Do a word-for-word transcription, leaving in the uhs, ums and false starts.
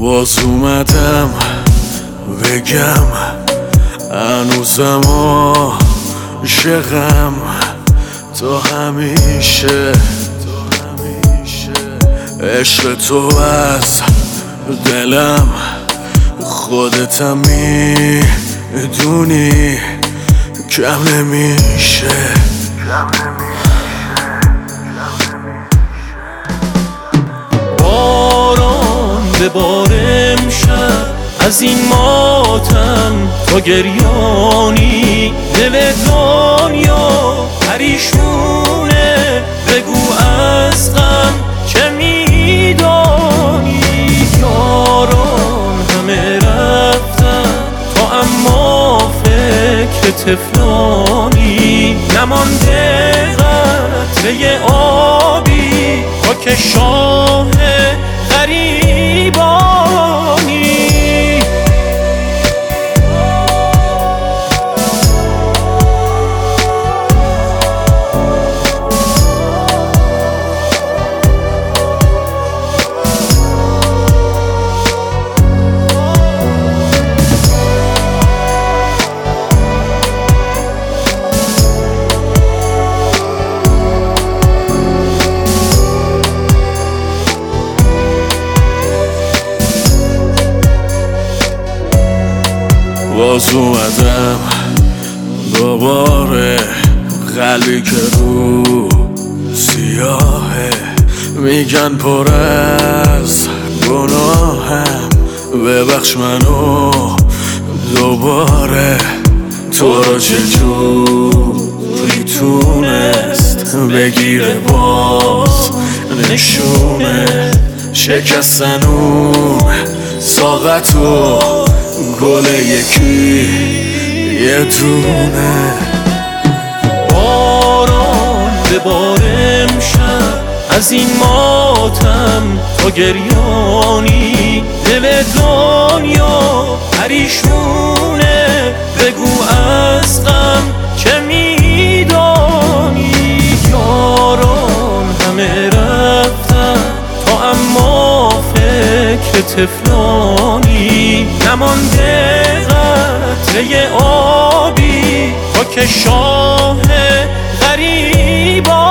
باز اومدم بگم هنوزم عاشقم تا همیشه. عشق تو از دلم خودتم میدونی کم نمیشه. باران ببار امشب از این ماتم تا گریانی، دل دنیا پریشونه بگو از غم چه میدانی. یاران همه رفتن تا اما فکر تفلانی، نمانده قطره آبی تا که شاه غریبانی. باز اومدم دوباره، قلبی که رو سیاهه میگن پر از گناهم، ببخش منو دوباره. تو رو چجوری تونست بگیره باز نشونه شکستن اون ساقتو گل یکی یه دونه. باران ببار امشب از این ماتم تا گریانی، دل دنیا پریشونه بگو از غم چه میدانی. یاران همه رفتن تا اما فکر تفلانی، نمانده قطره آبی تا که شاه غریبانی.